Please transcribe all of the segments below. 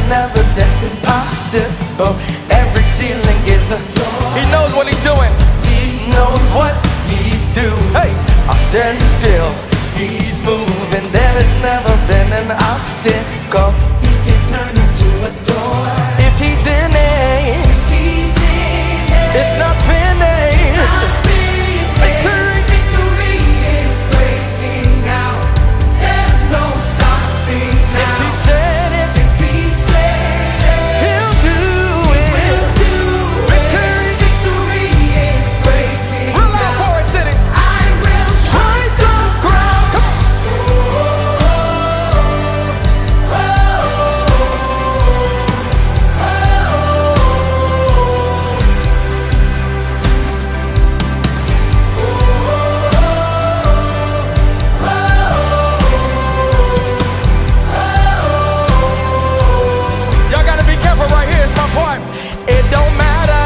never, that's impossible. Every ceiling is a floor. He knows what he's doing. He knows what he's doing. Hey, I'll stand still. He's moving. There has never been an obstacle he can turn into a door. If he's in it, it's not finished. Victory is breaking out. There's no stopping now. If he said it, he'll do it. Victory is breaking out. Real loud for it, City. I will strike the ground. Come Y'all gotta be careful right here, it's my part. It don't matter.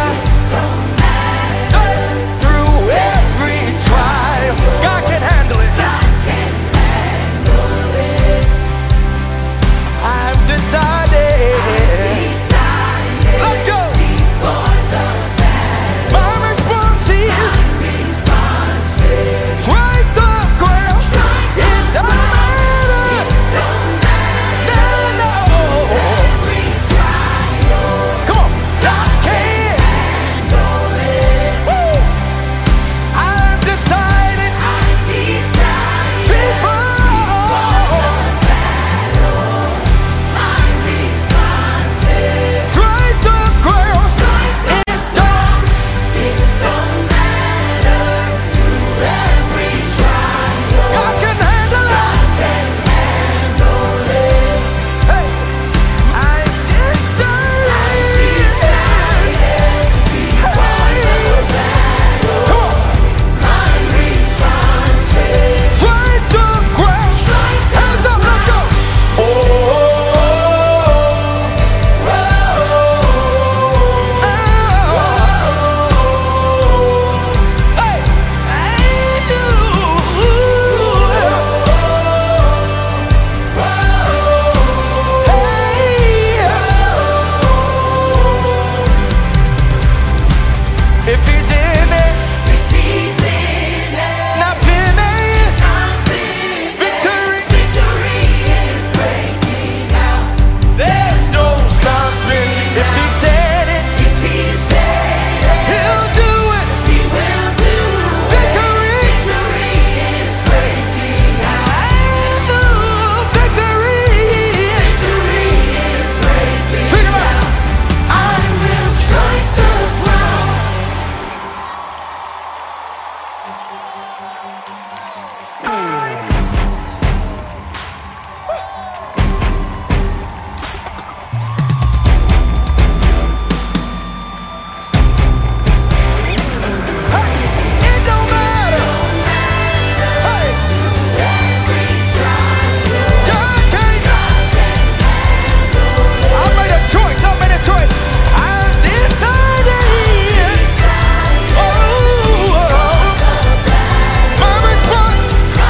Through every trial, God can handle it. I've decided. Let's go. My response is strike the ground. It don't matter. No. Come on, I can. Woo. I've decided before. Strike the ground. God can handle it. Hey, I've decided. Come on. Strike the ground. Hands up, let's go. If he's in it, not finished. Victory is breaking out. There's no stopping. If he said it, he'll do it. Victory is breaking out. Victory is breaking out. Sing it out. I will strike the ground. It don't matter. Hey, God can't. I made a choice. I've decided. Oh, my response.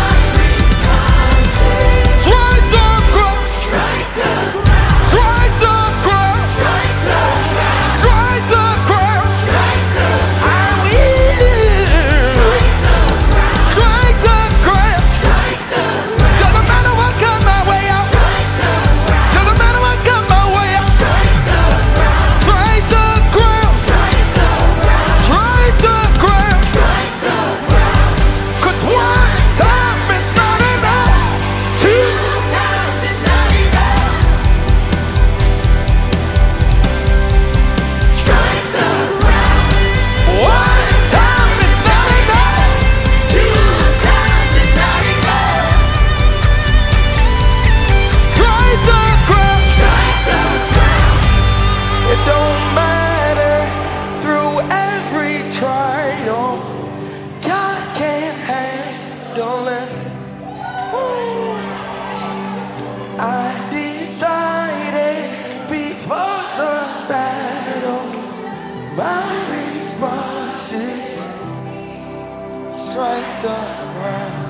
Strike the ground. Strike the ground. Strike the ground. I will. Strike the ground. Doesn't matter what comes my way out. Doesn't matter what comes my way out. Strike the ground. Strike the ground. 'Cause one time is not enough. Two times is not enough. Strike the ground. One time is not enough. Two times is not enough. Strike the ground. It don't matter through every trial. God can't handle it. I decided before the battle. My response is strike the ground.